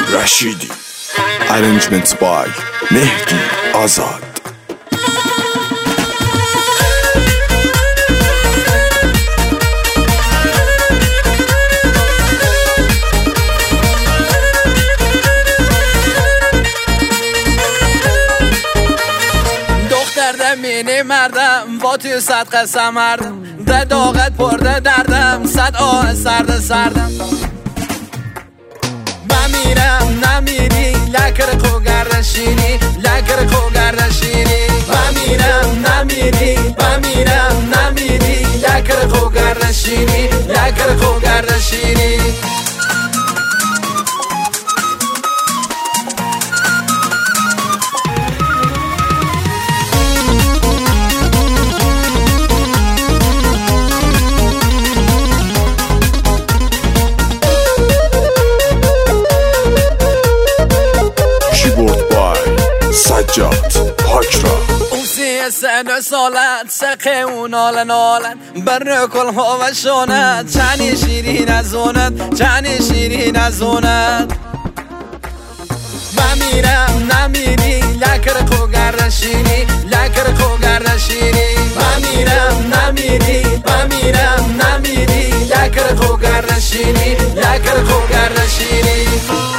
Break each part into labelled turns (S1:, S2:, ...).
S1: رشیدی. Arrangements by مهدی آزاد.
S2: مینی مردم با توی صد قسم مردم ده داغت پرده دردم صد آه سردم من میرم نمیری لکر خو گردشینی لکر خو گردشینی من میرم نمیری من میرم نمیری لکر خو گردشینی لکر خو گردشینی
S1: سجاد پاکرا
S2: اوسی سن سالت سقه و نالن بر کل ها و شونت چنی شیرین از اونت چنی شیرین از اونت من میرم نمیری لکر خو گردشینی لکر خو گردشینی من میرم نمیری من میرم نمیری لکر خو گردشینی لکر خو گردشینی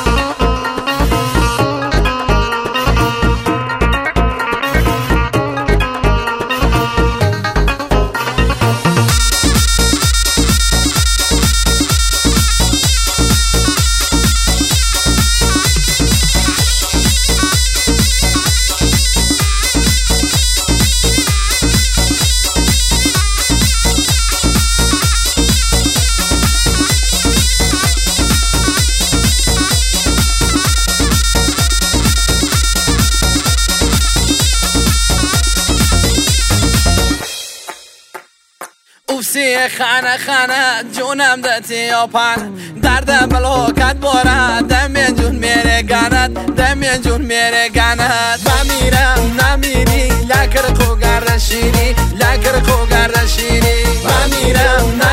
S2: اوسی خانه جونم دتی یا پن دردم بلوکت بارد دمی جون میره گند دمی جون میره گند من میرم نمیری لکر خو گردشینی لکر خو گردشینی من میرم